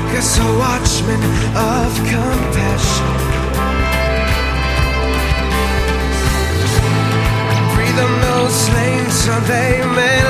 make us a watchman of compassion. Breathe on those slain so they may